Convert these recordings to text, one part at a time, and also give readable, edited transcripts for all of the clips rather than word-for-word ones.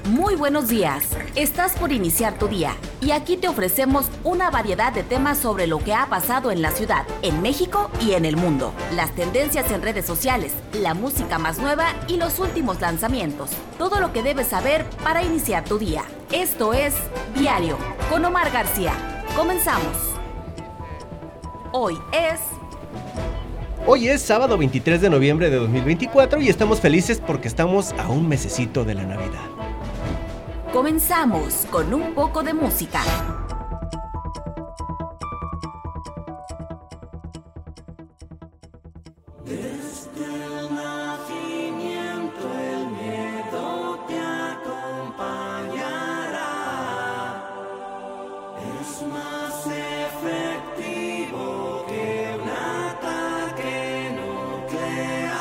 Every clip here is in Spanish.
Muy buenos días. Estás por iniciar tu día y aquí te ofrecemos una variedad de temas sobre lo que ha pasado en la ciudad, en México y en el mundo, las tendencias en redes sociales, la música más nueva y los últimos lanzamientos. Todo lo que debes saber para iniciar tu día. Esto es Diario con Omar García. Comenzamos. Hoy es sábado 23 de noviembre de 2024 y estamos felices porque estamos a un mesecito de la Navidad. Comenzamos con un poco de música. Desde el nacimiento el miedo te acompañará. Es más efectivo que un ataque nuclear.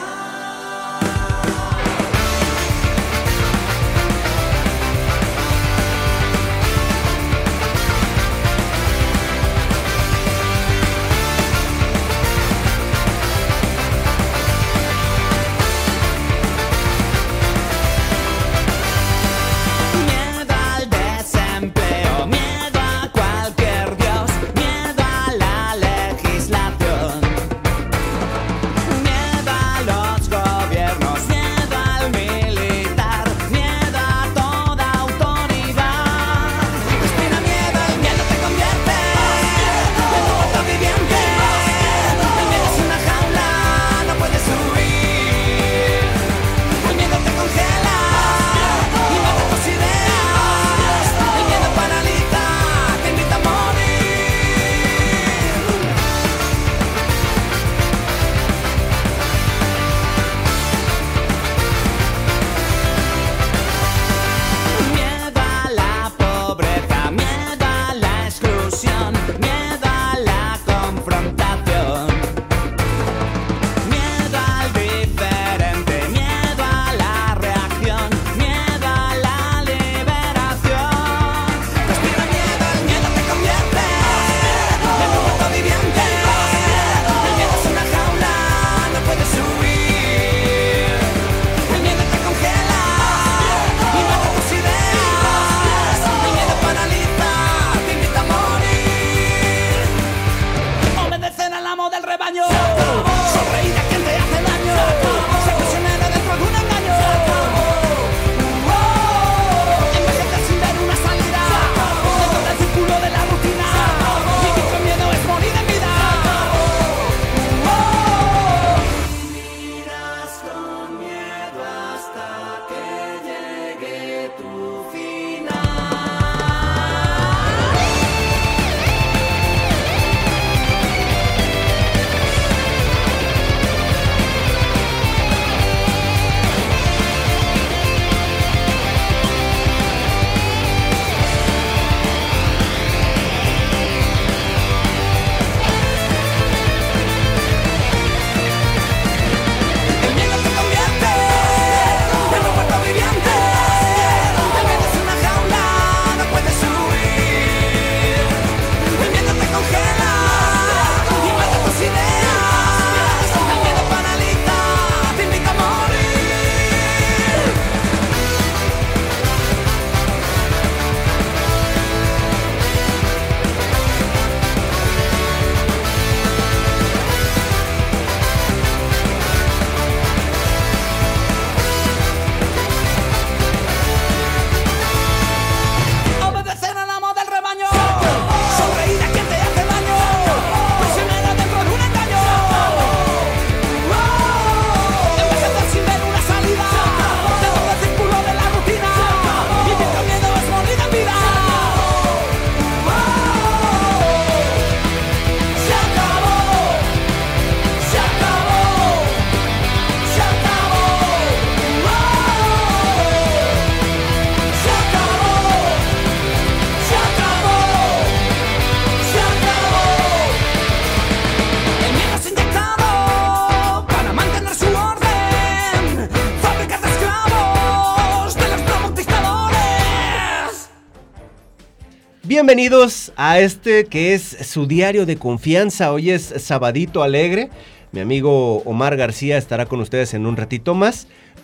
Bienvenidos a este que es su diario de confianza. Hoy es sabadito alegre. Mi amigo Omar García estará con ustedes en un ratito más.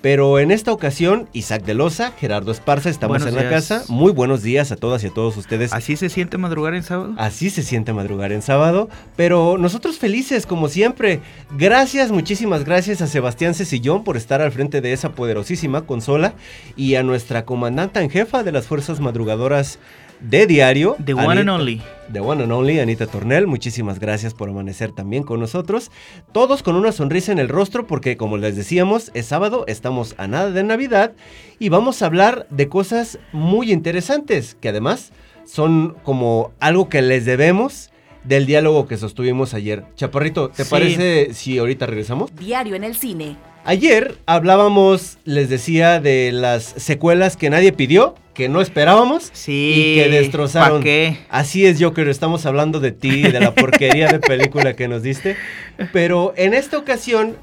Pero en esta ocasión, Isaac de Loza, Gerardo Esparza, estamos Buenos en la días. casa. Muy buenos días a todas y a todos ustedes. ¿Así se siente madrugar en sábado? Así se siente madrugar en sábado, pero nosotros felices como siempre. Gracias, muchísimas gracias a Sebastián Cecillón por estar al frente de esa poderosísima consola y a nuestra comandante en jefa de las fuerzas madrugadoras de diario. The one and only. The one and only, Anita Tornel. Muchísimas gracias por amanecer también con nosotros. Todos con una sonrisa en el rostro porque, como les decíamos, es sábado, estamos a nada de Navidad y vamos a hablar de cosas muy interesantes que además son como algo que les debemos del diálogo que sostuvimos ayer. Chaparrito, ¿te Sí. parece si ahorita regresamos? Diario en el cine. Ayer hablábamos, les decía, de las secuelas que nadie pidió, que no esperábamos Sí. y que destrozaron. ¿Pa' qué? Así es, Joker, estamos hablando de ti, de la porquería de película que nos diste. Pero en esta ocasión,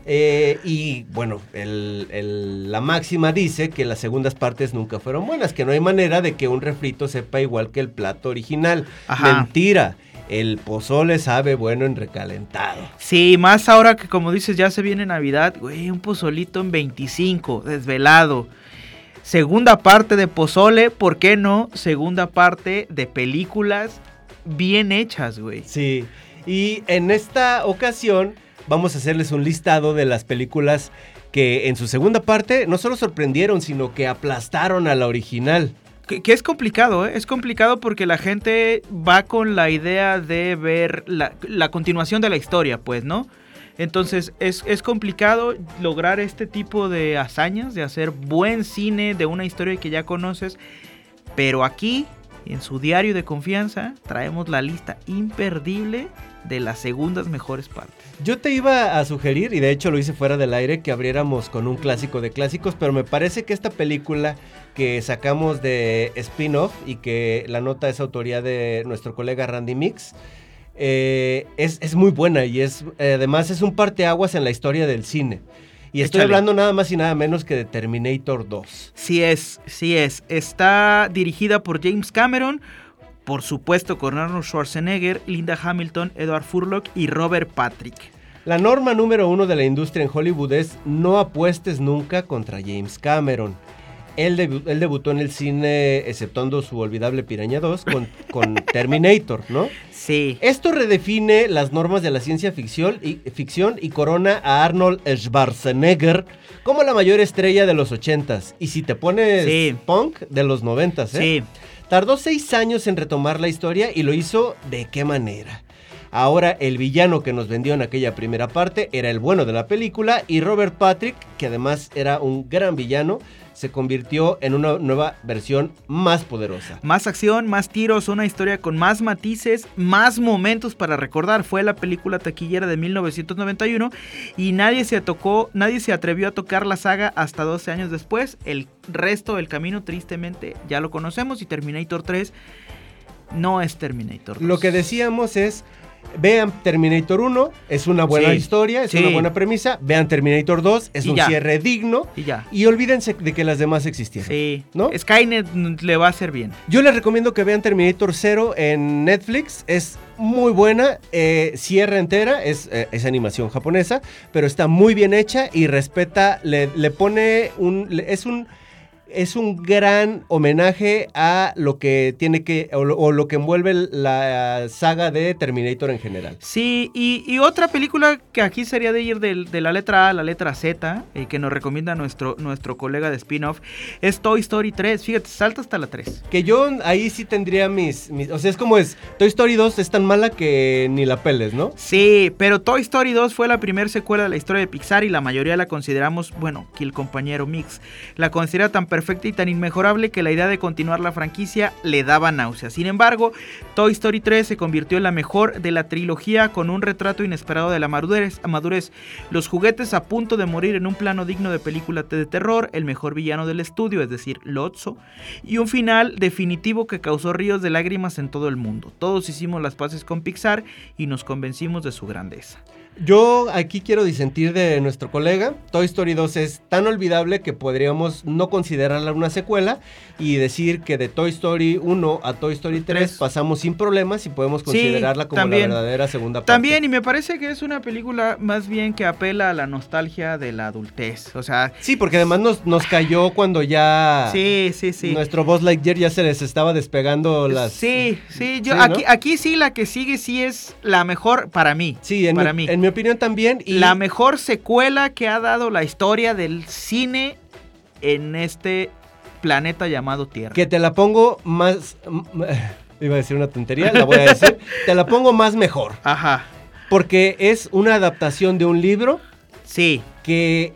y bueno, la máxima dice que las segundas partes nunca fueron buenas, que no hay manera de que un refrito sepa igual que el plato original. Ajá. Mentira. El pozole sabe bueno en recalentado. Sí, más ahora que como dices ya se viene Navidad, güey, un pozolito en 25, desvelado. Segunda parte de pozole, ¿por qué no? Segunda parte de películas bien hechas, güey. Sí, y en esta ocasión vamos a hacerles un listado de las películas que en su segunda parte no solo sorprendieron, sino que aplastaron a la original. Que es complicado, ¿eh? Es complicado porque la gente va con la idea de ver la continuación de la historia, pues, ¿no? Entonces es complicado lograr este tipo de hazañas, de hacer buen cine de una historia que ya conoces, pero aquí, en su diario de confianza, traemos la lista imperdible de las segundas mejores partes. Yo te iba a sugerir, y de hecho lo hice fuera del aire, que abriéramos con un clásico de clásicos, pero me parece que esta película que sacamos de spin-off y que la nota es autoría de nuestro colega Randy Mix, es muy buena y además es un parteaguas en la historia del cine. Y estoy Échale. hablando nada más y nada menos que de Terminator 2. Sí es. Está dirigida por James Cameron, por supuesto con Arnold Schwarzenegger, Linda Hamilton, Edward Furlong y Robert Patrick. La norma número 1 de la industria en Hollywood es no apuestes nunca contra James Cameron. Él debutó en el cine, exceptuando su olvidable Piraña 2, con Terminator, ¿no? Sí. Esto redefine las normas de la ciencia ficción y corona a Arnold Schwarzenegger como la mayor estrella de los 80s. Y si te pones Sí. punk, de los 90s, ¿eh? Sí. Tardó 6 años en retomar la historia y lo hizo ¿de qué manera? Ahora el villano que nos vendió en aquella primera parte era el bueno de la película y Robert Patrick, que además era un gran villano, se convirtió en una nueva versión más poderosa. Más acción, más tiros, una historia con más matices, más momentos para recordar. Fue la película taquillera de 1991 y nadie se atrevió a tocar la saga hasta 12 años después. El resto del camino tristemente ya lo conocemos y Terminator 3 no es Terminator 2. Lo que decíamos es, vean Terminator 1, es una buena Sí, historia, es sí. una buena premisa. Vean Terminator 2, es Y un ya. cierre digno. Y ya. Y olvídense de que las demás existieron. Sí. ¿No? Skynet le va a hacer bien. Yo les recomiendo que vean Terminator 0 en Netflix, es muy buena, cierra entera, es animación japonesa, pero está muy bien hecha y respeta, le pone es un gran homenaje a lo que tiene que, o lo que envuelve la saga de Terminator en general. Sí, y otra película que aquí sería de ir de la letra A a la letra Z, que nos recomienda nuestro colega de spin-off, es Toy Story 3. Fíjate, salta hasta la 3. Que yo ahí sí tendría o sea, es como Toy Story 2 es tan mala que ni la peles, ¿no? Sí, pero Toy Story 2 fue la primera secuela de la historia de Pixar y la mayoría la consideramos, bueno, que el compañero Mix la considera tan perfecta y tan inmejorable que la idea de continuar la franquicia le daba náuseas. Sin embargo, Toy Story 3 se convirtió en la mejor de la trilogía con un retrato inesperado de la madurez, los juguetes a punto de morir en un plano digno de película de terror, el mejor villano del estudio, es decir, Lotso, y un final definitivo que causó ríos de lágrimas en todo el mundo. Todos hicimos las paces con Pixar y nos convencimos de su grandeza. Yo aquí quiero disentir de nuestro colega. Toy Story 2 es tan olvidable que podríamos no considerarla una secuela y decir que de Toy Story 1 a Toy Story 3 pasamos sin problemas y podemos considerarla como también, la verdadera segunda parte. También, y me parece que es una película más bien que apela a la nostalgia de la adultez. O sea, sí, porque además nos cayó cuando ya sí. nuestro Buzz Lightyear ya se les estaba despegando las... Sí, yo, ¿no? aquí sí la que sigue sí es la mejor para mí. Sí, en mi opinión también. Y la mejor secuela que ha dado la historia del cine en este planeta llamado Tierra. Que te la pongo más... Iba a decir una tontería, la voy a decir. Te la pongo más mejor. Ajá. Porque es una adaptación de un libro. Sí. Que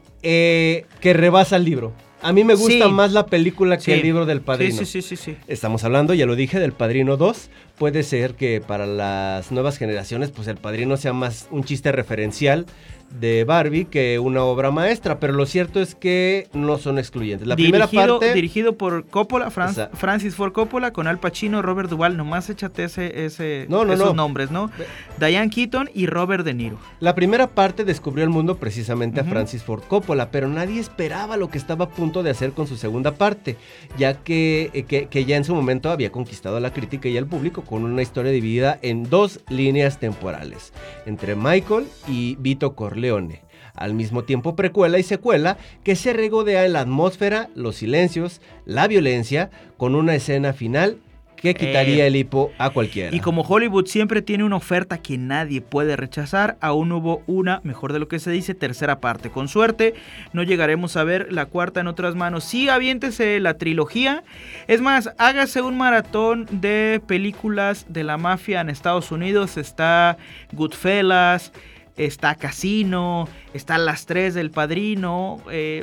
rebasa el libro. A mí me gusta más la película que el libro del Padrino. Sí. Estamos hablando, ya lo dije, del Padrino 2. Puede ser que para las nuevas generaciones, pues el Padrino sea más un chiste referencial de Barbie que una obra maestra, pero lo cierto es que no son excluyentes. La primera parte... Dirigido por Coppola, Francis Ford Coppola, con Al Pacino, Robert Duvall, nomás échate esos nombres, ¿no? Diane Keaton y Robert De Niro. La primera parte descubrió el mundo precisamente a Francis Ford Coppola, pero nadie esperaba lo que estaba a punto de hacer con su segunda parte, ya que ya en su momento había conquistado a la crítica y al público con una historia dividida en dos líneas temporales, entre Michael y Vito Corleone. Al mismo tiempo precuela y secuela que se regodea en la atmósfera, los silencios, la violencia, con una escena final que quitaría el hipo a cualquiera. Y como Hollywood siempre tiene una oferta que nadie puede rechazar, aún hubo una, mejor de lo que se dice, tercera parte. Con suerte, no llegaremos a ver la cuarta en otras manos. Sí, aviéntese la trilogía. Es más, hágase un maratón de películas de la mafia en Estados Unidos. Está Goodfellas, está Casino, están las 3 del Padrino.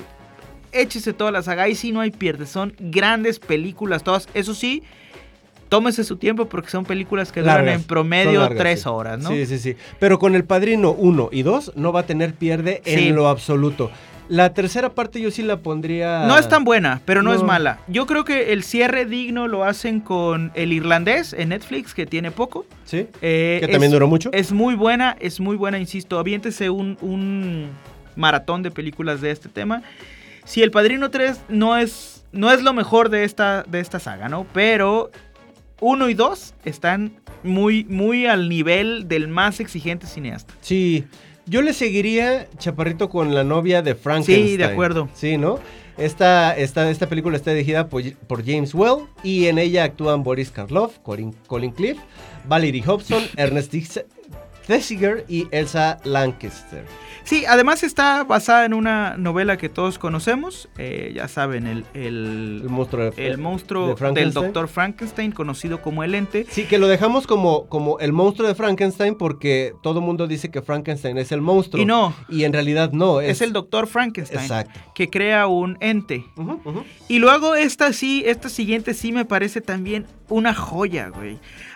Échese todas las saga y si no hay pierde. Son grandes películas todas. Eso sí, tómese su tiempo porque son películas que duran en promedio 3 horas, ¿no? Sí. Pero con El Padrino 1 y 2 no va a tener pierde en lo absoluto. La tercera parte yo sí la pondría... No es tan buena, pero no es mala. Yo creo que el cierre digno lo hacen con El Irlandés en Netflix, que tiene poco. Sí, que también duró mucho. Es muy buena, insisto. Aviéntese un maratón de películas de este tema. Si El Padrino 3 no es lo mejor de esta saga, ¿no? Pero 1 y 2 están muy, muy al nivel del más exigente cineasta. Sí. Yo le seguiría, Chaparrito, con La novia de Frankenstein. Sí, de acuerdo. Sí, ¿no? Esta película está dirigida por James Whale y en ella actúan Boris Karloff, Colin Cliff, Valerie Hobson, Ernest Thesiger y Elsa Lanchester. Sí, además está basada en una novela que todos conocemos, ya saben, el monstruo del Dr. Frankenstein, conocido como el Ente. Sí, que lo dejamos como el monstruo de Frankenstein porque todo el mundo dice que Frankenstein es el monstruo. Y no. Y en realidad no. Es el Dr. Frankenstein. Exacto. Que crea un ente. Y luego esta siguiente sí me parece también una joya, güey.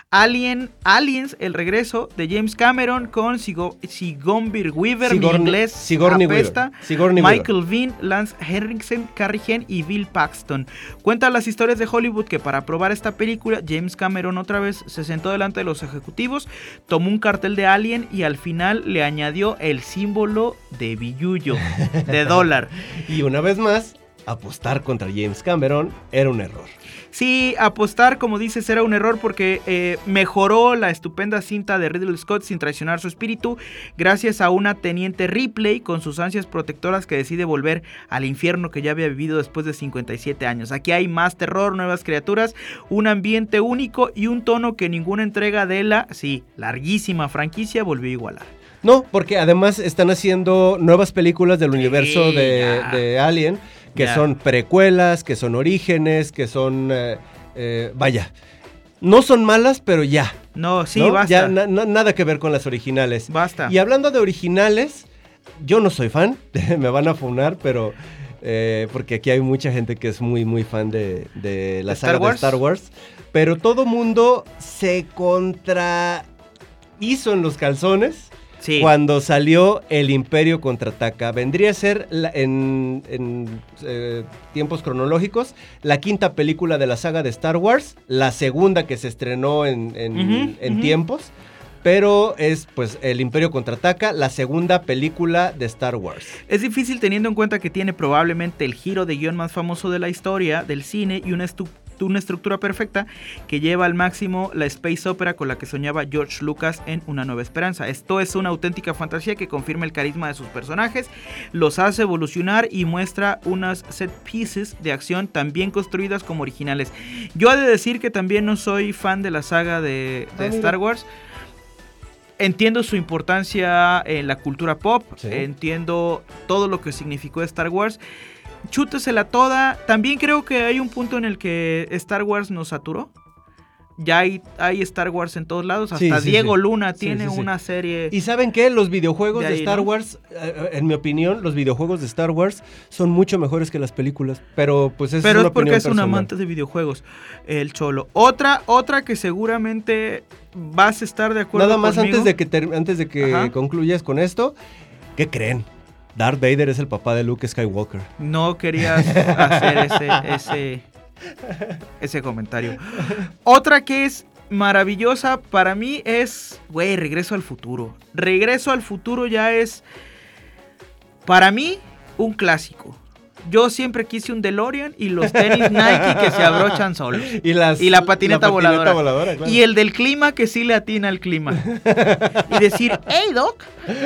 Aliens, el regreso de James Cameron con Sigourney Weaver, mi inglés apesta, Michael Biehn, Lance Henriksen, Carrie Henn y Bill Paxton. Cuentan las historias de Hollywood que para probar esta película, James Cameron otra vez se sentó delante de los ejecutivos, tomó un cartel de Alien y al final le añadió el símbolo de billullo, de dólar. Y una vez más, apostar contra James Cameron era un error. Sí, apostar, como dices, era un error porque mejoró la estupenda cinta de Ridley Scott sin traicionar su espíritu, gracias a una teniente Ripley con sus ansias protectoras que decide volver al infierno que ya había vivido después de 57 años. Aquí hay más terror, nuevas criaturas, un ambiente único y un tono que ninguna entrega de la, larguísima franquicia volvió a igualar. No, porque además están haciendo nuevas películas del universo de Alien, que son precuelas, que son orígenes, que son... no son malas, pero ya. No, sí, ¿no? basta. Ya nada que ver con las originales. Basta. Y hablando de originales, yo no soy fan, me van a funar, pero... porque aquí hay mucha gente que es muy, muy fan de la saga de Star Wars. Pero todo mundo se hizo en los calzones. Sí. Cuando salió El Imperio Contraataca. Vendría a ser en tiempos cronológicos la quinta película de la saga de Star Wars, la segunda que se estrenó en tiempos, pero es pues El Imperio Contraataca, la segunda película de Star Wars. Es difícil teniendo en cuenta que tiene probablemente el giro de guión más famoso de la historia del cine y una estructura perfecta que lleva al máximo la space opera con la que soñaba George Lucas en Una Nueva Esperanza. Esto es una auténtica fantasía que confirma el carisma de sus personajes, los hace evolucionar y muestra unas set pieces de acción tan bien construidas como originales. Yo he de decir que también no soy fan de la saga de Star Wars. Entiendo su importancia en la cultura pop, sí. Entiendo todo lo que significó Star Wars. Chútesela toda. También creo que hay un punto en el que Star Wars nos saturó. Ya hay Star Wars en todos lados. Hasta Diego Luna tiene una serie. ¿Y saben qué? Los videojuegos de Star Wars, en mi opinión, los videojuegos de Star Wars son mucho mejores que las películas. Pero pues es una opinión porque es personal. un amante de videojuegos, el Cholo. Otra que seguramente vas a estar de acuerdo conmigo. Nada más conmigo. antes de que concluyas con esto, ¿qué creen? Darth Vader es el papá de Luke Skywalker. No querías hacer ese comentario. Otra que es maravillosa para mí es, Regreso al Futuro. Regreso al Futuro ya es, para mí, un clásico. Yo siempre quise un DeLorean y los tenis Nike que se abrochan solos. Y la patineta voladora. Claro. Y el del clima que sí le atina al clima. Y decir, hey Doc.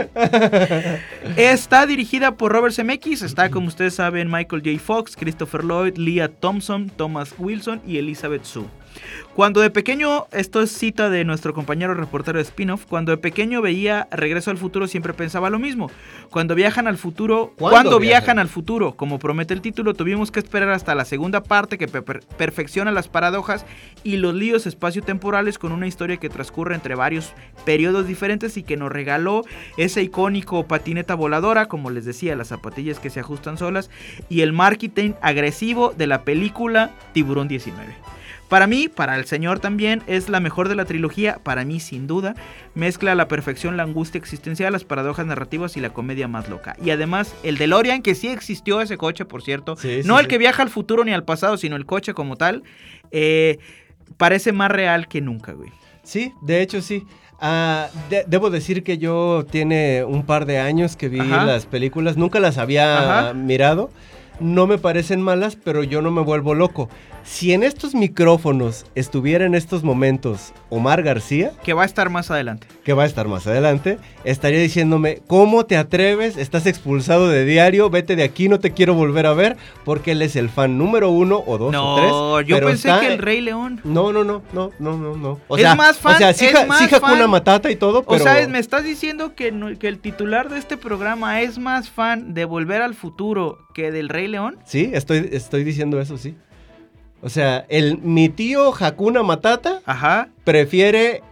Está dirigida por Robert Zemeckis. Está, como ustedes saben, Michael J. Fox, Christopher Lloyd, Leah Thompson, Thomas Wilson y Elizabeth Shue. Cuando de pequeño, esto es cita de nuestro compañero reportero de Spin-off, cuando de pequeño veía Regreso al Futuro siempre pensaba lo mismo. Cuando viajan al futuro, como promete el título, tuvimos que esperar hasta la segunda parte que perfecciona las paradojas y los líos espaciotemporales con una historia que transcurre entre varios periodos diferentes y que nos regaló ese icónico patineta voladora, como les decía, las zapatillas que se ajustan solas y el marketing agresivo de la película Tiburón 19. Para mí, para el señor también, es la mejor de la trilogía, para mí sin duda, mezcla a la perfección la angustia existencial, las paradojas narrativas y la comedia más loca. Y además, el DeLorean, que sí existió ese coche, por cierto, que viaja al futuro ni al pasado, sino el coche como tal, parece más real que nunca, güey. Sí, de hecho sí. Debo decir que yo tiene un par de años que vi las películas, nunca las había mirado. No me parecen malas, pero yo no me vuelvo loco. Si en estos micrófonos estuviera en estos momentos Omar García, que va a estar más adelante, estaría diciéndome, ¿cómo te atreves? Estás expulsado de Diario, vete de aquí, no te quiero volver a ver, porque él es el fan número 1 o 2 o 3. No, yo pensé que el Rey León. No. Es más fan. O sea, sí Hakuna Matata y todo, pero... O sea, me estás diciendo que el titular de este programa es más fan de Volver al Futuro que del Rey León. Sí, estoy diciendo eso, sí. O sea, mi tío Hakuna Matata prefiere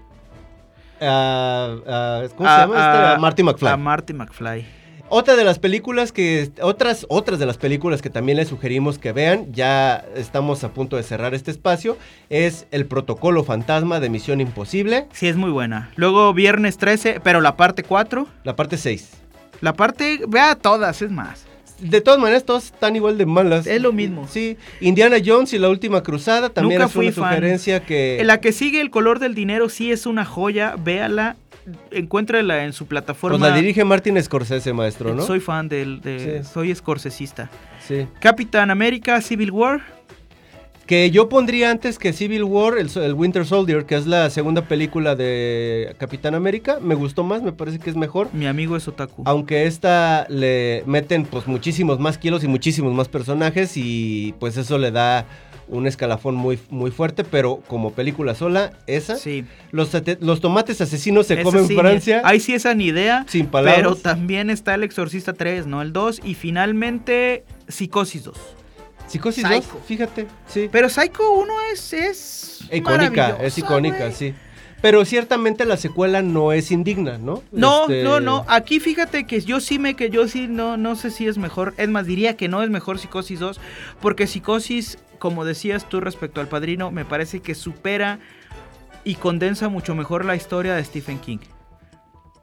¿cómo se llama? A Marty McFly. A Marty McFly. Otras de las películas que también les sugerimos que vean, ya estamos a punto de cerrar este espacio, es El Protocolo Fantasma de Misión Imposible. Sí, es muy buena. Luego Viernes 13, pero la parte 4. La parte 6. Vea todas, es más. De todas maneras, todas están igual de malas. Es lo mismo. Sí. Indiana Jones y la Última Cruzada también nunca es una sugerencia que... La que sigue, El Color del Dinero, sí es una joya. Véala, encuéntrala en su plataforma. Pues la dirige Martin Scorsese, maestro, ¿no? Soy fan soy scorsesista. Sí. Capitán América, Civil War. Que yo pondría antes que Civil War, el Winter Soldier, que es la segunda película de Capitán América. Me gustó más, me parece que es mejor. Mi amigo es otaku. Aunque esta le meten pues muchísimos más kilos y muchísimos más personajes y pues eso le da un escalafón muy, muy fuerte, pero como película sola, esa. Sí. Los tomates asesinos se comen en Francia. Ahí sí esa ni idea. Sin palabras. Pero también está El Exorcista 3, ¿no? El 2 y finalmente Psicosis 2. Psicosis Psycho. 2, fíjate, sí. Pero Psycho 1 es icónica, es icónica, wey. Sí. Pero ciertamente la secuela no es indigna, ¿no? No. Aquí fíjate que yo sí no sé si es mejor. Es más, diría que no es mejor Psicosis 2, porque Psicosis, como decías tú respecto al Padrino, me parece que supera y condensa mucho mejor la historia de Stephen King.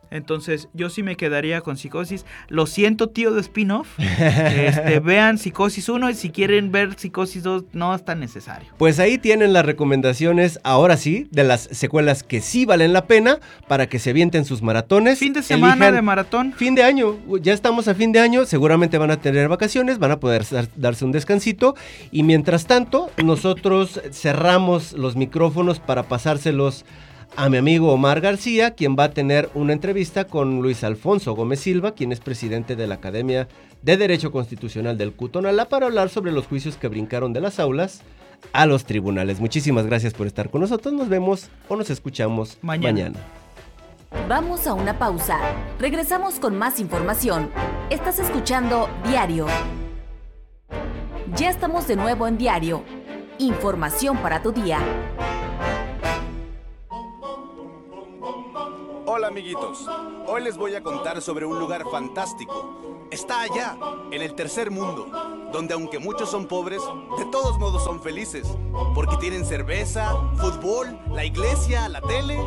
Entonces, yo sí me quedaría con Psicosis. Lo siento, tío de spin-off. Vean Psicosis 1 y si quieren ver Psicosis 2, no es tan necesario. Pues ahí tienen las recomendaciones, ahora sí, de las secuelas que sí valen la pena para que se avienten sus maratones. Fin de semana de maratón. Fin de año, ya estamos a fin de año, seguramente van a tener vacaciones, van a poder darse un descansito. Y mientras tanto, nosotros cerramos los micrófonos para pasárselos a mi amigo Omar García, quien va a tener una entrevista con Luis Alfonso Gómez Silva, quien es presidente de la Academia de Derecho Constitucional del CUTONALA, para hablar sobre los juicios que brincaron de las aulas a los tribunales. Muchísimas gracias por estar con nosotros. Nos vemos o nos escuchamos mañana. Vamos a una pausa. Regresamos con más información. Estás escuchando Diario. Ya estamos de nuevo en Diario. Información para tu día. Hola amiguitos, hoy les voy a contar sobre un lugar fantástico. Está allá, en el tercer mundo, donde aunque muchos son pobres, de todos modos son felices, porque tienen cerveza, fútbol, la iglesia, la tele.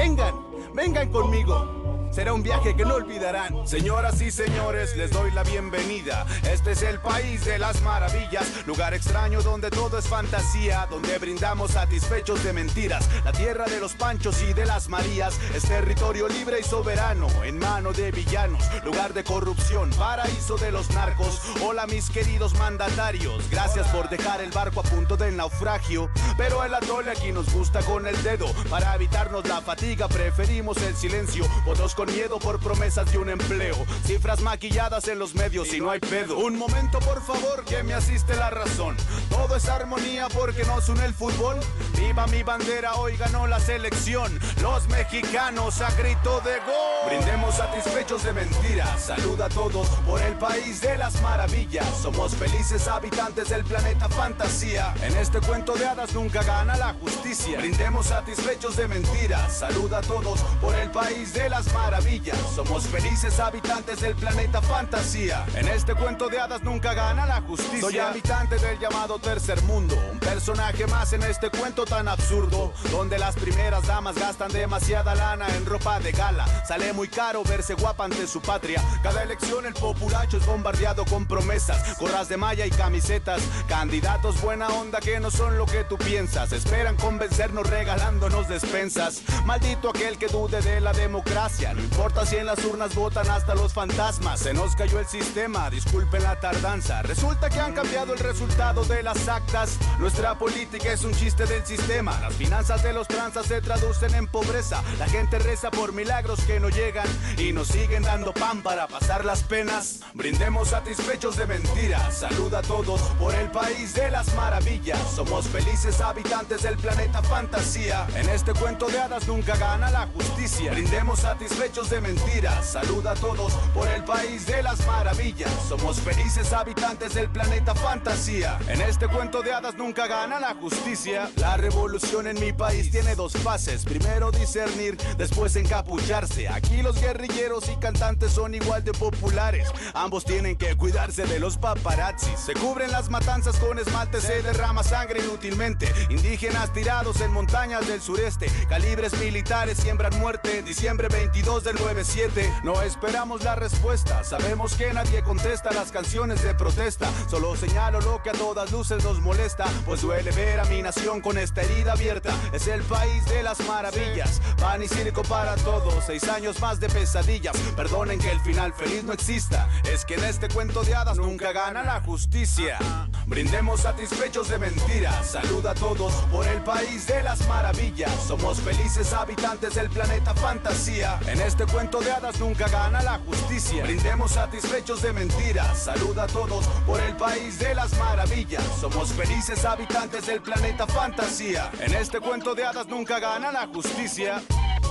Vengan conmigo. Será un viaje que no olvidarán. Señoras y señores, les doy la bienvenida. Este es el país de las maravillas, lugar extraño donde todo es fantasía, donde brindamos satisfechos de mentiras. La tierra de los Panchos y de las Marías es territorio libre y soberano, en mano de villanos, lugar de corrupción, paraíso de los narcos. Hola mis queridos mandatarios, gracias por dejar el barco a punto del naufragio, pero el atole aquí nos gusta con el dedo. Para evitarnos la fatiga preferimos el silencio, votos con miedo por promesas de un empleo, cifras maquilladas en los medios y no hay pedo. Un momento por favor, que me asiste la razón. Todo es armonía porque nos une el fútbol. Viva mi bandera, hoy ganó la selección, los mexicanos a grito de gol. Brindemos satisfechos de mentiras, salud a todos por el país de las maravillas. Somos felices habitantes del planeta fantasía, en este cuento de hadas nunca gana la justicia. Brindemos satisfechos de mentiras, salud a todos por el país de las maravillas. Somos felices habitantes del planeta fantasía, en este cuento de hadas nunca gana la justicia. Soy habitante del llamado tercer mundo, un personaje más en este cuento tan absurdo, donde las primeras damas gastan demasiada lana en ropa de gala. Sale muy caro verse guapa ante su patria. Cada elección el populacho es bombardeado con promesas, gorras de malla y camisetas, candidatos buena onda que no son lo que tú piensas. Esperan convencernos regalándonos despensas. Maldito aquel que dude de la democracia. No importa si en las urnas votan hasta los fantasmas. Se nos cayó el sistema, disculpen la tardanza. Resulta que han cambiado el resultado de las actas. Nuestra política es un chiste del sistema. Las finanzas de los tranzas se traducen en pobreza. La gente reza por milagros que no llegan y nos siguen dando pan para pasar las penas. Brindemos satisfechos de mentiras, salud a todos por el país de las maravillas. Somos felices habitantes del planeta fantasía, en este cuento de hadas nunca gana la justicia. Brindemos satisfechos de mentiras, salud a todos por el país de las maravillas. Somos felices habitantes del planeta fantasía, en este cuento de hadas nunca gana la justicia. La revolución en mi país tiene dos fases, primero discernir, después encapucharse. Aquí los guerrilleros y cantantes son igual de populares, ambos tienen que cuidarse de los paparazzis. Se cubren las matanzas con esmalte, se derrama sangre inútilmente. Indígenas tirados en montañas del sureste, calibres militares siembran muerte. Diciembre 22 del 97, no esperamos la respuesta. Sabemos que nadie contesta las canciones de protesta. Solo señalo lo que a todas luces nos molesta, pues duele ver a mi nación con esta herida abierta. Es el país de las maravillas, pan y circo para todos. 6 años más de pesadillas, perdonen que el final feliz no exista. Es que en este cuento de hadas nunca gana la justicia. Brindemos satisfechos de mentiras, salud a todos por el país de las maravillas. Somos felices habitantes del planeta fantasía, en este cuento de hadas nunca gana la justicia. Brindemos satisfechos de mentiras, salud a todos por el país de las maravillas. Somos felices habitantes del planeta fantasía, en este cuento de hadas nunca gana la justicia.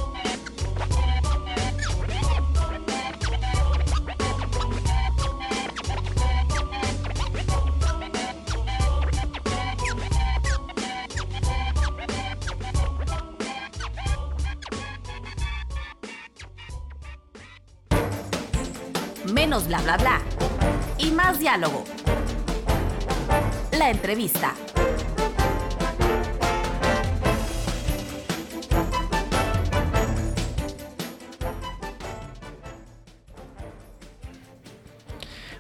Menos bla bla bla y más diálogo. La entrevista.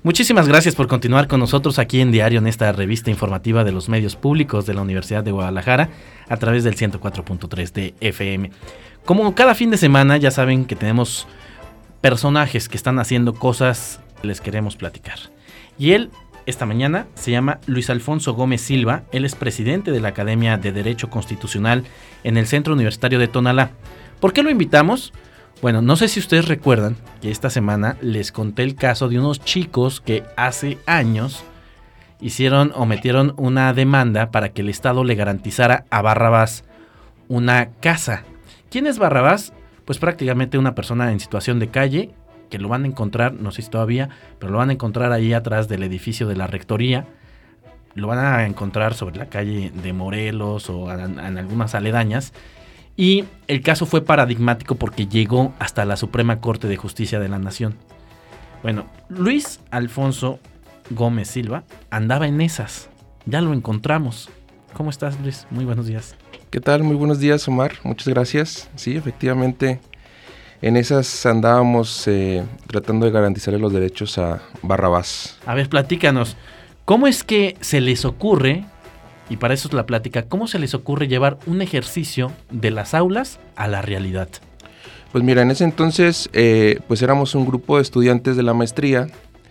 Muchísimas gracias por continuar con nosotros aquí en Diario, en esta revista informativa de los medios públicos de la Universidad de Guadalajara, a través del 104.3 de FM. Como cada fin de semana, ya saben que tenemos personajes que están haciendo cosas que les queremos platicar. Y él, esta mañana, se llama Luis Alfonso Gómez Silva. Él es presidente de la Academia de Derecho Constitucional en el Centro Universitario de Tonalá. ¿Por qué lo invitamos? Bueno, no sé si ustedes recuerdan que esta semana les conté el caso de unos chicos que hace años metieron una demanda para que el Estado le garantizara a Barrabás una casa. ¿Quién es Barrabás? Pues prácticamente una persona en situación de calle, que lo van a encontrar, no sé si todavía, pero lo van a encontrar ahí atrás del edificio de la rectoría. Lo van a encontrar sobre la calle de Morelos o en algunas aledañas. Y el caso fue paradigmático porque llegó hasta la Suprema Corte de Justicia de la Nación. Bueno, Luis Alfonso Gómez Silva andaba en esas. Ya lo encontramos. ¿Cómo estás, Luis? Muy buenos días. ¿Qué tal? Muy buenos días, Omar. Muchas gracias. Sí, efectivamente, en esas andábamos tratando de garantizarle los derechos a Barrabás. A ver, platícanos. ¿Cómo es que se les ocurre, y para eso es la plática, cómo se les ocurre llevar un ejercicio de las aulas a la realidad? Pues mira, en ese entonces, pues éramos un grupo de estudiantes de la maestría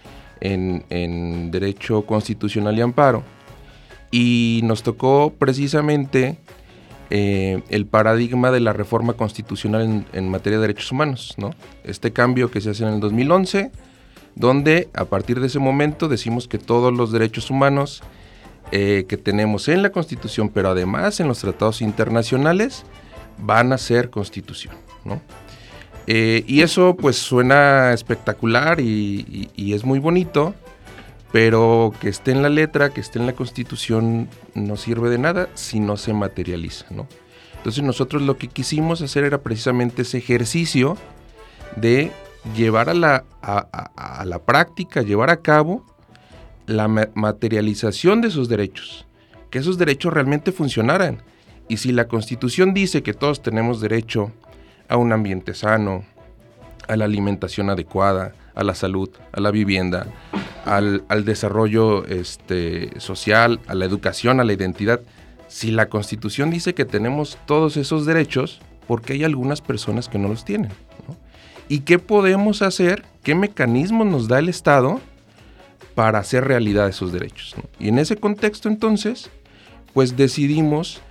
en Derecho Constitucional y Amparo, y nos tocó precisamente el paradigma de la reforma constitucional en materia de derechos humanos, ¿no? Este cambio que se hace en el 2011, donde a partir de ese momento decimos que todos los derechos humanos que tenemos en la Constitución, pero además en los tratados internacionales, van a ser Constitución, ¿no? Y eso pues suena espectacular y es muy bonito, pero que esté en la letra, que esté en la Constitución, no sirve de nada si no se materializa, ¿no? Entonces nosotros lo que quisimos hacer era precisamente ese ejercicio de llevar a la práctica, llevar a cabo la materialización de esos derechos, que esos derechos realmente funcionaran. Y si la Constitución dice que todos tenemos derecho a un ambiente sano, a la alimentación adecuada, a la salud, a la vivienda, al desarrollo social, a la educación, a la identidad, si la Constitución dice que tenemos todos esos derechos, ¿por qué hay algunas personas que no los tienen, ¿no? ¿Y qué podemos hacer? ¿Qué mecanismos nos da el Estado para hacer realidad esos derechos, ¿no? Y en ese contexto, entonces, pues decidimos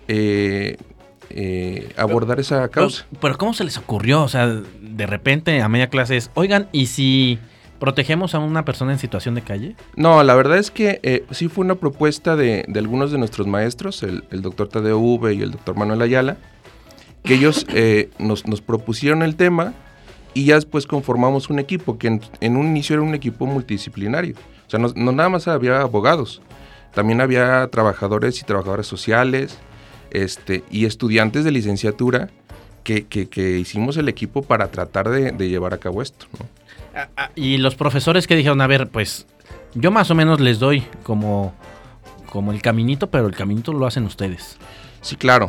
abordar esa causa. Pero ¿cómo se les ocurrió? O sea, de repente a media clase es, oigan, ¿y si protegemos a una persona en situación de calle? No, la verdad es que sí fue una propuesta de algunos de nuestros maestros, el doctor Tadeo V y el doctor Manuel Ayala, que ellos nos propusieron el tema. Y ya después conformamos un equipo, que en un inicio era un equipo multidisciplinario. O sea, no nada más había abogados, también había trabajadores y trabajadoras sociales, y estudiantes de licenciatura que hicimos el equipo para tratar de llevar a cabo esto, ¿no? Y los profesores que dijeron, a ver, pues yo más o menos les doy como el caminito, pero el caminito lo hacen ustedes. Sí, claro.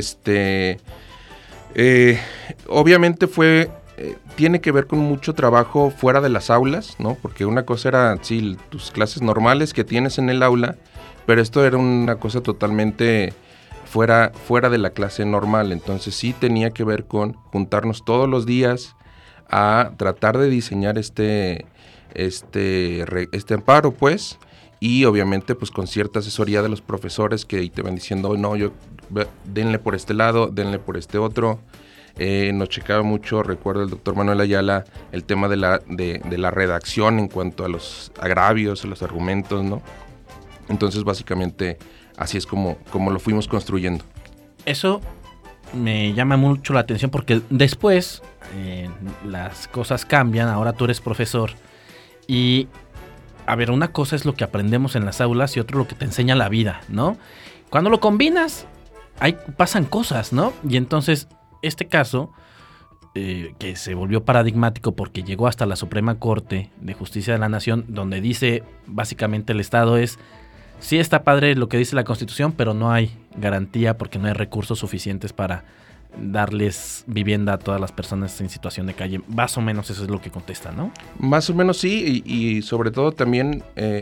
Obviamente tiene que ver con mucho trabajo fuera de las aulas, ¿no? Porque una cosa era, sí, tus clases normales que tienes en el aula, pero esto era una cosa totalmente fuera de la clase normal. Entonces sí tenía que ver con juntarnos todos los días a tratar de diseñar este amparo, pues, y obviamente pues con cierta asesoría de los profesores que te van diciendo, no, denle por este lado, denle por este otro. Nos checaba mucho, recuerdo el doctor Manuel Ayala, el tema de la redacción en cuanto a los agravios, a los argumentos, ¿no? Entonces básicamente así es como lo fuimos construyendo. Eso me llama mucho la atención porque después las cosas cambian, ahora tú eres profesor y, a ver, una cosa es lo que aprendemos en las aulas y otro lo que te enseña la vida, ¿no? Cuando lo combinas, pasan cosas, ¿no? Y entonces este caso, que se volvió paradigmático porque llegó hasta la Suprema Corte de Justicia de la Nación, donde dice básicamente el Estado es, sí está padre lo que dice la Constitución, pero no hay garantía porque no hay recursos suficientes para darles vivienda a todas las personas en situación de calle. Más o menos eso es lo que contesta, ¿no? Más o menos sí, y sobre todo también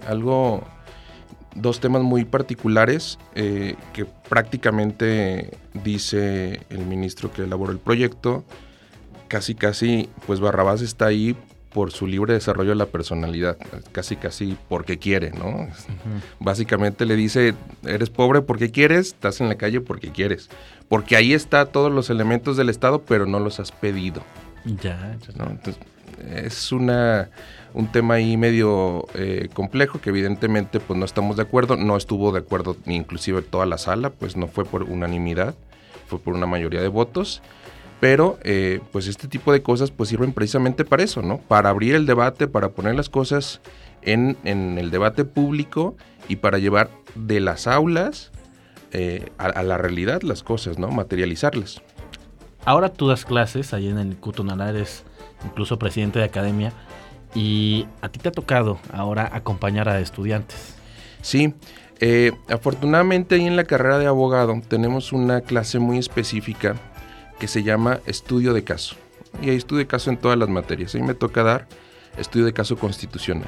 dos temas muy particulares que prácticamente dice el ministro que elaboró el proyecto, casi pues Barrabás está ahí por su libre desarrollo de la personalidad, casi porque quiere, ¿no? Uh-huh. Básicamente le dice, eres pobre porque quieres, estás en la calle porque quieres, porque ahí está todos los elementos del Estado, pero no los has pedido. Ya. ¿No? Entonces, es un tema ahí medio complejo que evidentemente pues no estamos de acuerdo, no estuvo de acuerdo ni inclusive toda la sala, pues no fue por unanimidad, fue por una mayoría de votos. Pero pues este tipo de cosas pues sirven precisamente para eso, ¿no? Para abrir el debate, para poner las cosas en el debate público y para llevar de las aulas a la realidad las cosas, ¿no? Materializarlas. Ahora tú das clases ahí en el Cutonalá, eres incluso presidente de academia y a ti te ha tocado ahora acompañar a estudiantes. Sí, afortunadamente ahí en la carrera de abogado tenemos una clase muy específica que se llama estudio de caso. Y hay estudio de caso en todas las materias. A mí me toca dar estudio de caso constitucional.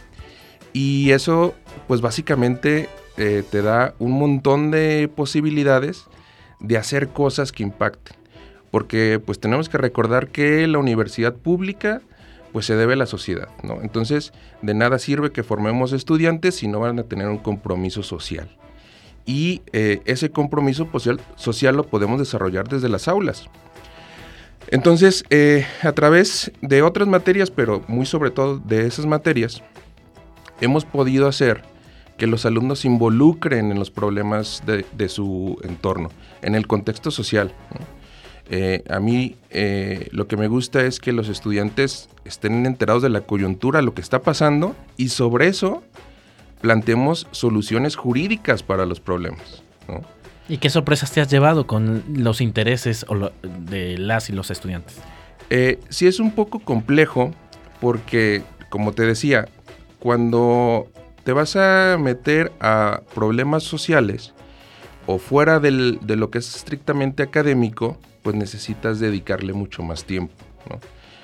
Y eso, pues básicamente te da un montón de posibilidades de hacer cosas que impacten. Porque pues tenemos que recordar que la universidad pública pues se debe a la sociedad, ¿no? Entonces, de nada sirve que formemos estudiantes si no van a tener un compromiso social. Y ese compromiso social lo podemos desarrollar desde las aulas. Entonces, a través de otras materias, pero muy sobre todo de esas materias, hemos podido hacer que los alumnos se involucren en los problemas de su entorno, en el contexto social, ¿no? A mí lo que me gusta es que los estudiantes estén enterados de la coyuntura, lo que está pasando, y sobre eso planteemos soluciones jurídicas para los problemas, ¿no? ¿Y qué sorpresas te has llevado con los intereses de las y los estudiantes? Sí es un poco complejo porque, como te decía, cuando te vas a meter a problemas sociales o fuera de lo que es estrictamente académico, pues necesitas dedicarle mucho más tiempo, ¿no?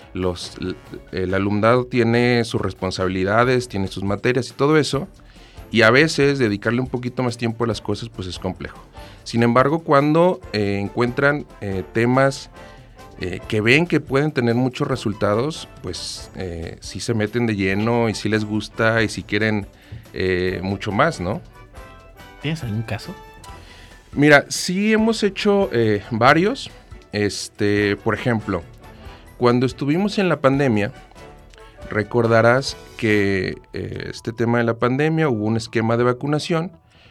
El alumnado tiene sus responsabilidades, tiene sus materias y todo eso, y a veces dedicarle un poquito más tiempo a las cosas pues es complejo. Sin embargo, cuando encuentran temas que ven que pueden tener muchos resultados, pues sí se meten de lleno y sí les gusta y sí quieren mucho más, ¿no? ¿Tienes algún caso? Mira, sí hemos hecho varios. Por ejemplo, cuando estuvimos en la pandemia, recordarás que este tema de la pandemia hubo un esquema de vacunación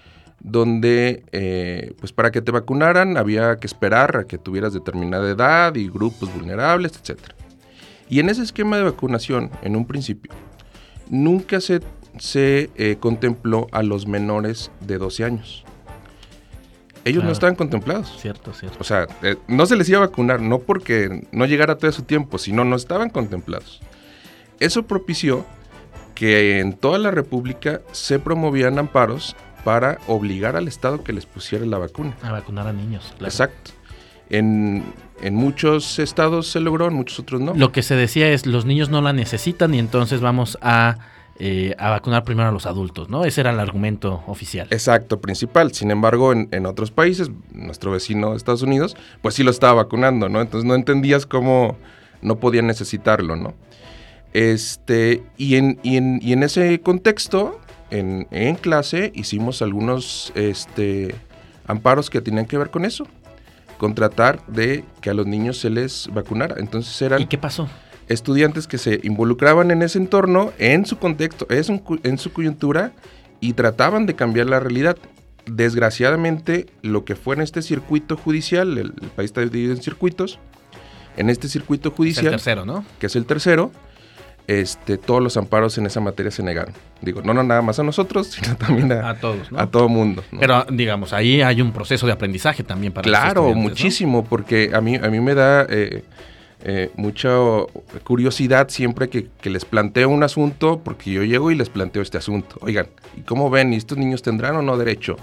donde pues para que te vacunaran había que esperar a que tuvieras determinada edad y grupos vulnerables, etc. Y en ese esquema de vacunación, en un principio, nunca se contempló a los menores de 12 años. Ellos no estaban contemplados. Cierto. O sea, no se les iba a vacunar, no porque no llegara todo su tiempo, sino no estaban contemplados. Eso propició que en toda la República se promovían amparos para obligar al Estado que les pusiera la vacuna. A vacunar a niños, claro. Exacto. En muchos estados se logró, en muchos otros no. Lo que se decía es, los niños no la necesitan y entonces vamos a vacunar primero a los adultos, ¿no? Ese era el argumento oficial. Exacto, principal. Sin embargo, en otros países, nuestro vecino de Estados Unidos, pues sí lo estaba vacunando, ¿no? Entonces no entendías cómo no podían necesitarlo, ¿no? Y en ese contexto, en clase, hicimos algunos amparos que tenían que ver con eso, con tratar de que a los niños se les vacunara. Entonces eran... ¿Y qué pasó? Estudiantes que se involucraban en ese entorno, en su contexto, en su coyuntura, y trataban de cambiar la realidad. Desgraciadamente, lo que fue en este circuito judicial, el país está dividido en circuitos, en este circuito judicial, Es el tercero, ¿no? Que es el tercero, todos los amparos en esa materia se negaron. Digo, no nada más a nosotros, sino también a todos, ¿no? A todo mundo, ¿no? Pero, digamos, ahí hay un proceso de aprendizaje también para los Claro, estudiantes, muchísimo, ¿no? Porque a mí me da mucha curiosidad siempre que les planteo un asunto, porque yo llego y les planteo este asunto. Oigan, ¿y cómo ven? ¿Y estos niños tendrán o no derecho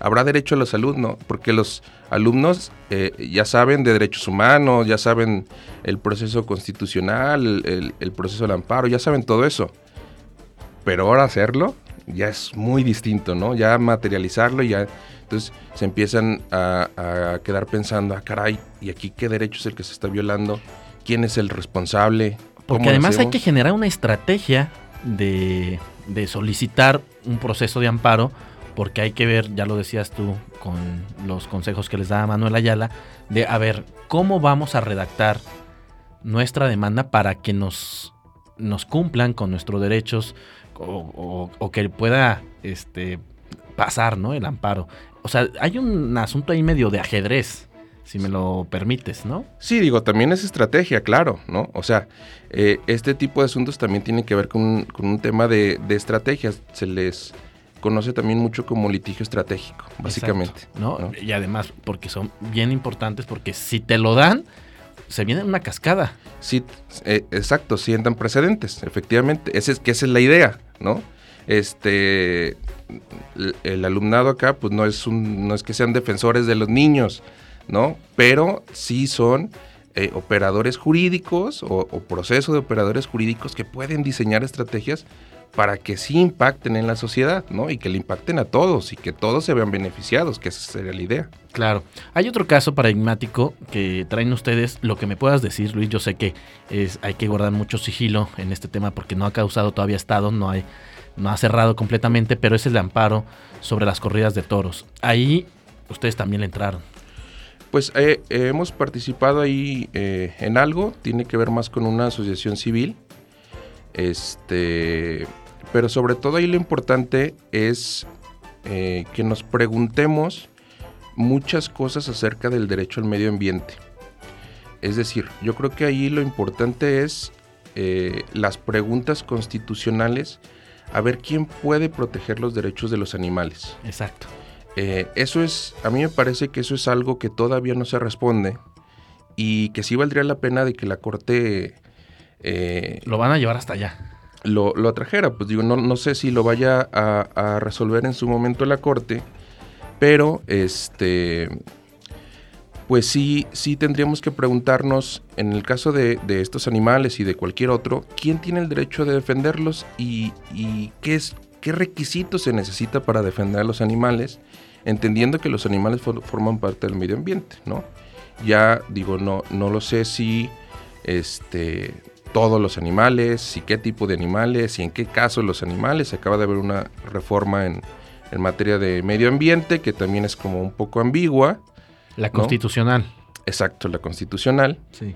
habrá derecho a la salud, ¿no? Porque los alumnos ya saben de derechos humanos, ya saben el proceso constitucional, el proceso del amparo, ya saben todo eso. Pero ahora hacerlo ya es muy distinto, ¿no? Ya materializarlo, ya... Entonces se empiezan a quedar pensando, caray, ¿y aquí qué derecho es el que se está violando? ¿Quién es el responsable? Porque además hay que generar una estrategia de solicitar un proceso de amparo, porque hay que ver, ya lo decías tú, con los consejos que les daba Manuel Ayala, de a ver, ¿cómo vamos a redactar nuestra demanda para que nos cumplan con nuestros derechos o que pueda pasar, ¿no? El amparo. O sea, hay un asunto ahí medio de ajedrez, si me lo permites, ¿no? Sí, digo, también es estrategia, claro, ¿no? O sea, este tipo de asuntos también tienen que ver con un tema de estrategias. Se les conoce también mucho como litigio estratégico, básicamente. Exacto, ¿no? Y además, porque son bien importantes, porque si te lo dan, se viene una cascada. Sí, exacto, sientan precedentes, efectivamente. Esa es la idea, ¿no? El alumnado acá, pues no es que sean defensores de los niños, ¿no? Pero sí son operadores jurídicos o proceso de operadores jurídicos que pueden diseñar estrategias para que sí impacten en la sociedad, ¿no? Y que le impacten a todos y que todos se vean beneficiados, que esa sería la idea. Claro. Hay otro caso paradigmático que traen ustedes. Lo que me puedas decir, Luis, yo sé que hay que guardar mucho sigilo en este tema porque no ha causado todavía estado, no ha cerrado completamente, pero es el amparo sobre las corridas de toros. Ahí ustedes también le entraron. Pues hemos participado ahí en algo, tiene que ver más con una asociación civil, pero sobre todo ahí lo importante es que nos preguntemos muchas cosas acerca del derecho al medio ambiente. Es decir, yo creo que ahí lo importante es las preguntas constitucionales, a ver quién puede proteger los derechos de los animales. Exacto. A mí me parece que eso es algo que todavía no se responde y que sí valdría la pena de que la Corte lo van a llevar hasta allá. Lo atrajera, pues digo, no sé si lo vaya a resolver en su momento la Corte, pero pues sí tendríamos que preguntarnos, en el caso de estos animales y de cualquier otro, ¿quién tiene el derecho de defenderlos y qué requisitos se necesita para defender a los animales, entendiendo que los animales forman parte del medio ambiente, ¿no? Ya digo, no lo sé si todos los animales, y qué tipo de animales, y en qué casos los animales. Acaba de haber una reforma en materia de medio ambiente que también es como un poco ambigua. La constitucional. ¿No? Exacto, la constitucional. Sí.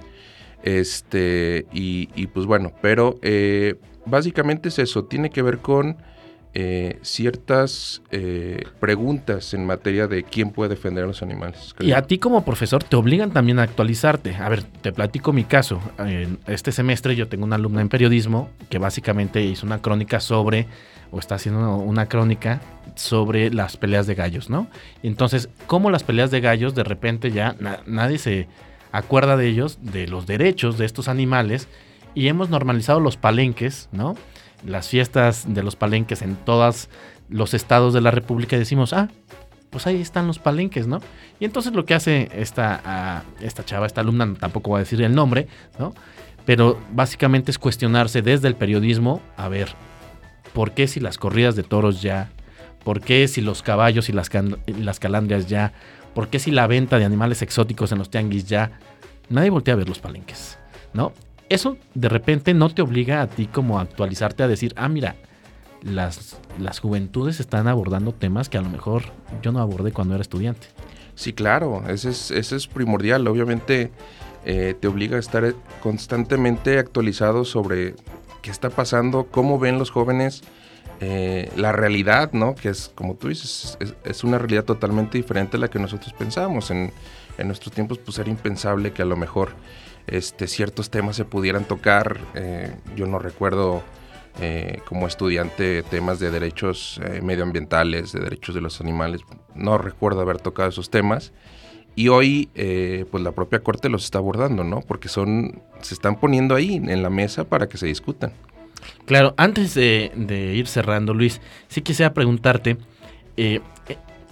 Y pues bueno, pero básicamente es eso, tiene que ver con ciertas preguntas en materia de quién puede defender a los animales. Y a ti como profesor te obligan también a actualizarte. A ver, te platico mi caso. Este semestre yo tengo una alumna en periodismo que básicamente hizo una crónica está haciendo una crónica sobre las peleas de gallos, ¿no? Entonces, ¿cómo las peleas de gallos de repente ya nadie se acuerda de ellos, de los derechos de estos animales, y hemos normalizado los palenques, ¿no? Las fiestas de los palenques en todos los estados de la República y decimos, pues ahí están los palenques, ¿no? Y entonces lo que hace esta chava, esta alumna, tampoco voy a decir el nombre, ¿no? Pero básicamente es cuestionarse desde el periodismo, a ver, ¿por qué si las corridas de toros ya? ¿Por qué si los caballos y las calandrias ya? ¿Por qué si la venta de animales exóticos en los tianguis ya? Nadie voltea a ver los palenques, ¿no? Eso de repente no te obliga a ti como a actualizarte, a decir, mira, las juventudes están abordando temas que a lo mejor yo no abordé cuando era estudiante. Sí, claro, ese es primordial. Obviamente te obliga a estar constantemente actualizado sobre qué está pasando, cómo ven los jóvenes la realidad, ¿no? Que es, como tú dices, es una realidad totalmente diferente a la que nosotros pensamos. En nuestros tiempos pues era impensable que a lo mejor ciertos temas se pudieran tocar. Yo no recuerdo como estudiante temas de derechos medioambientales, de derechos de los animales. No recuerdo haber tocado esos temas. Y hoy pues la propia Corte los está abordando, ¿no? Porque se están poniendo ahí en la mesa para que se discutan. Claro, antes de ir cerrando, Luis, sí quisiera preguntarte,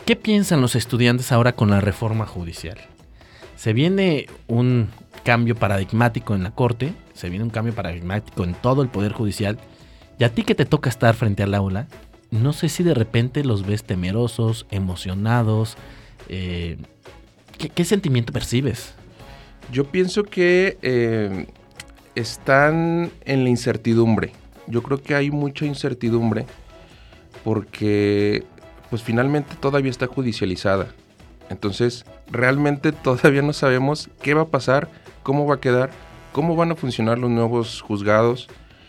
¿Qué piensan los estudiantes ahora con la reforma judicial? Se viene un cambio paradigmático en la Corte, se viene un cambio paradigmático en todo el Poder Judicial, y a ti que te toca estar frente al aula, no sé si de repente los ves temerosos, emocionados, ¿qué sentimiento percibes? Yo pienso que están en la incertidumbre. Yo creo que hay mucha incertidumbre porque pues finalmente todavía está judicializada. Entonces, realmente todavía no sabemos qué va a pasar, cómo va a quedar, cómo van a funcionar los nuevos juzgados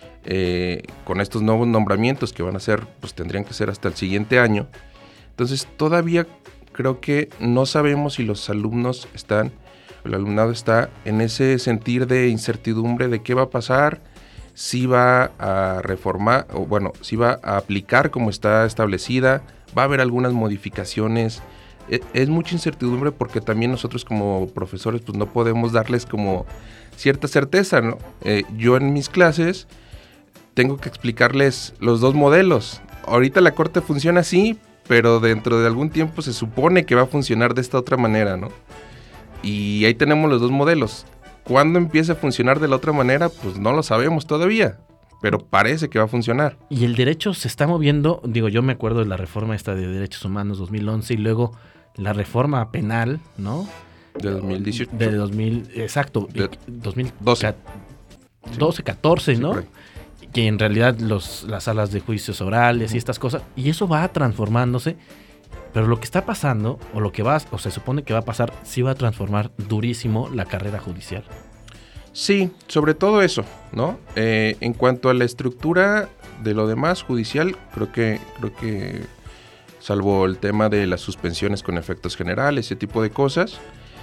con estos nuevos nombramientos que van a ser, pues tendrían que ser hasta el siguiente año. Entonces, todavía creo que no sabemos si los alumnos el alumnado está en ese sentir de incertidumbre de qué va a pasar, si va a reformar, o bueno, si va a aplicar como está establecida, va a haber algunas modificaciones. Es mucha incertidumbre porque también nosotros como profesores pues no podemos darles como cierta certeza, ¿no? Yo en mis clases tengo que explicarles los dos modelos. Ahorita la Corte funciona así, pero dentro de algún tiempo se supone que va a funcionar de esta otra manera, ¿no? Y ahí tenemos los dos modelos. ¿Cuándo empieza a funcionar de la otra manera? Pues no lo sabemos todavía, pero parece que va a funcionar. Y el derecho se está moviendo, digo, yo me acuerdo de la reforma esta de Derechos Humanos 2011 y luego la reforma penal, ¿no? De 2018. De 2000, exacto, de 2012. 12, 14, ¿no? Sí, que en realidad las salas de juicios orales y estas cosas, y eso va transformándose, pero lo que está pasando, o lo que va, o se supone que va a pasar, sí va a transformar durísimo la carrera judicial. Sí, sobre todo eso, ¿no? En cuanto a la estructura de lo demás judicial, creo que salvo el tema de las suspensiones con efectos generales, ese tipo de cosas,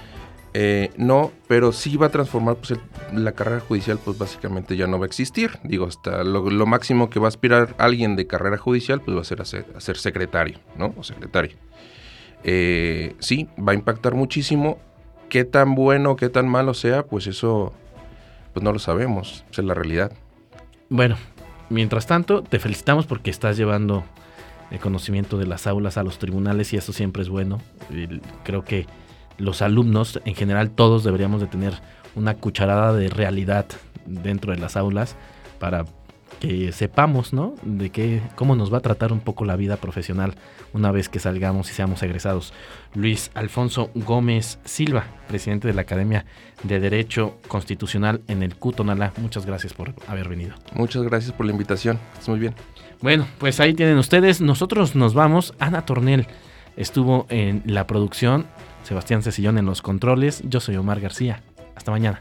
no, pero sí va a transformar, pues la carrera judicial, pues básicamente ya no va a existir. Digo, hasta lo máximo que va a aspirar alguien de carrera judicial, pues va a ser a ser secretario, ¿no? O secretario. Sí, va a impactar muchísimo. Qué tan bueno, qué tan malo sea, pues eso, pues no lo sabemos. Esa es la realidad. Bueno, mientras tanto, te felicitamos porque estás llevando el conocimiento de las aulas a los tribunales y eso siempre es bueno. Creo que los alumnos, en general todos deberíamos de tener una cucharada de realidad dentro de las aulas para que sepamos, ¿no? Cómo nos va a tratar un poco la vida profesional una vez que salgamos y seamos egresados. Luis Alfonso Gómez Silva, presidente de la Academia de Derecho Constitucional en el CUTONALA, muchas gracias por haber venido. Muchas gracias por la invitación, estás muy bien. Bueno, pues ahí tienen ustedes, nosotros nos vamos. Ana Tornel estuvo en la producción, Sebastián Cecillón en los controles, yo soy Omar García. Hasta mañana.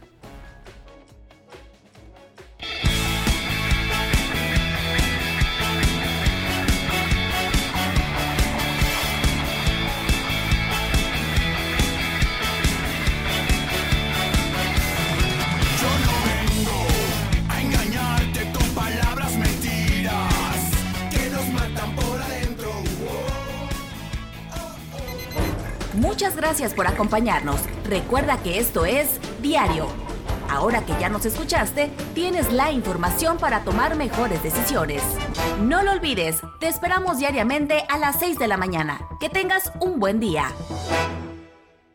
Muchas gracias por acompañarnos. Recuerda que esto es Diario. Ahora que ya nos escuchaste, tienes la información para tomar mejores decisiones. No lo olvides, te esperamos diariamente a las 6 de la mañana. Que tengas un buen día.